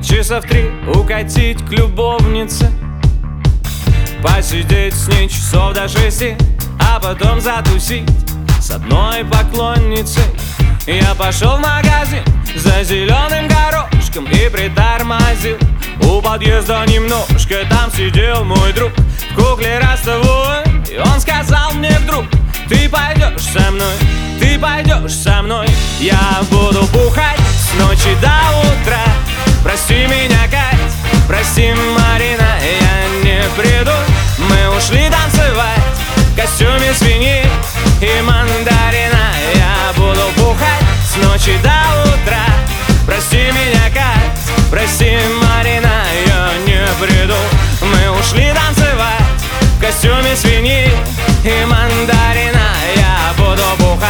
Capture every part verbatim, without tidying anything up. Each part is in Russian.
часа в три укатить к любовнице, посидеть с ней часов до шести, а потом затусить с одной поклонницей. Я пошел в магазин за зеленым горошком и притормозил у подъезда немножко. Там сидел мой друг в кукле ростовой, и он сказал мне вдруг: ты пойдешь со мной, ты пойдешь со мной. Я буду бухать с ночи до утра. Прости меня, Кать, прости, Марина, я не приду. Мы ушли танцевать в костюме свиньи и мандарина. Я буду бухать с ночи до утра. Прости меня, Кать, прости, Марина, я не приду. Мы ушли танцевать в костюме свиньи и мандарина. Я буду бухать.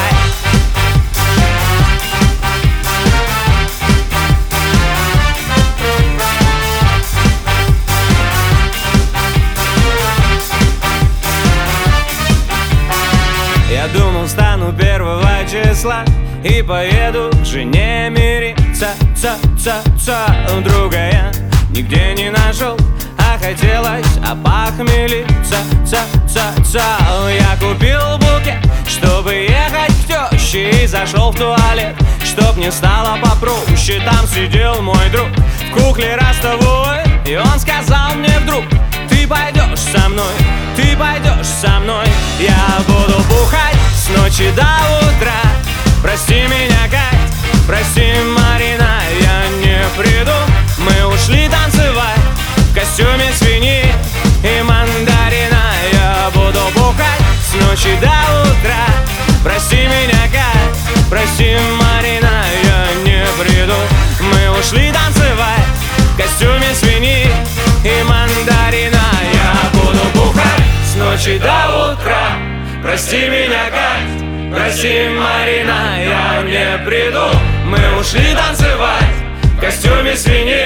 Я думал, стану первого числа и поеду к жене мириться. Ца-ца-ца. Друга я нигде не нашел, а хотелось опохмелиться. Ца-ца-ца. Я купил букет, чтобы ехать к тёще, и зашел в туалет, чтоб мне стало попроще. Там сидел мой друг в кукле ростовой, и он сказал мне вдруг: ты пойдешь со мной, ты пойдешь со мной. Я буду бухать с ночи до утра. Прости меня, Кать, прости, Марина, я не приду. Мы ушли танцевать в костюме свиньи и мандарина. Я буду бухать с ночи до утра. Прости меня, Кать, прости, Марина, я не приду. Мы ушли танцевать в костюме свиньи и мандарина. Я буду бухать с ночи до утра. Прости меня, Кать, прости, Марина, я не приду. Мы ушли танцевать в костюме свиньи